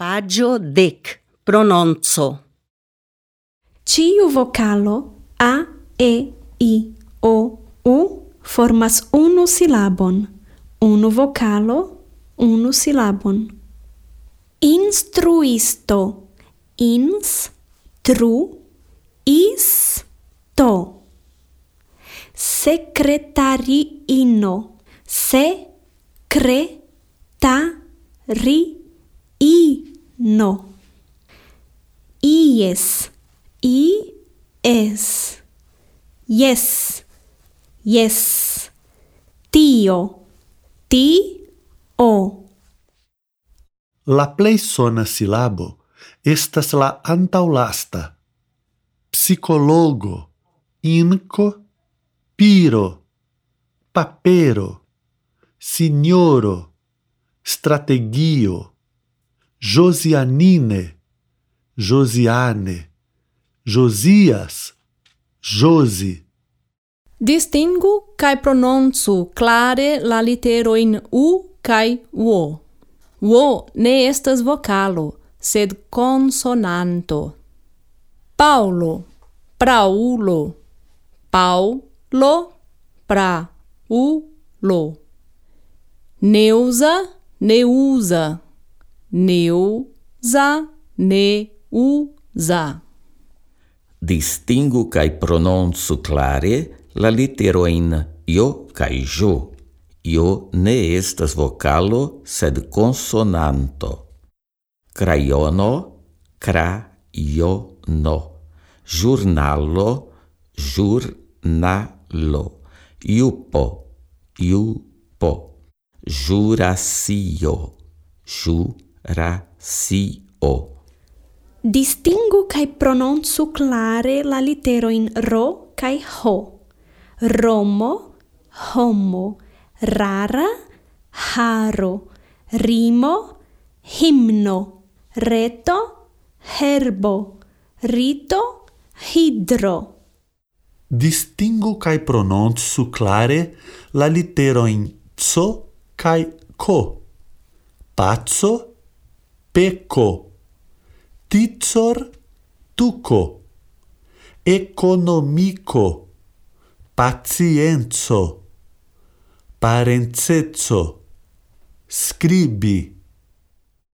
Pagio 10. Prononco. Ĉiu vokalo A, E, I, O, U formas unu silabon. Unu vokalo, unu silabon. Instruisto. Ins, tru, is, to. Secretariino. Se, cre, ta, ri, i, no. Ies, i, es. Yes, yes. Tio, ti, o. La plej sona silabo estas la antaŭlasta. Psikologo, inko, piro, papero, sinjoro, strategio, Josianine, Josiane, Josias, Josi. Distingu kaj prononcu klare la literojn U kaj O. O ne estas vokalo, sed konsonanto. Paulo, praulo, Paulo, praulo. Neuza, neuza, neuza, neuza. Distingu kaj prononcu klare la literojn J kaj Ĵ. J ne estas vokalo, sed konsonanto. Krajono, krajono. Ĵurnalo, ĵurnalo. Jupo, jupo. Ĵurasio, ĵurasio. Distingu kaj prononcu klare la literojn R kaj H. Romo, homo. Rara, haro. Rimo, himno. Reto, herbo. Rito, hidro. Distingu kaj prononcu klare la literojn C kaj K. Paco, peko. Ticor, tuko. Ekonomiko, pacienco. Parenceco, skribi.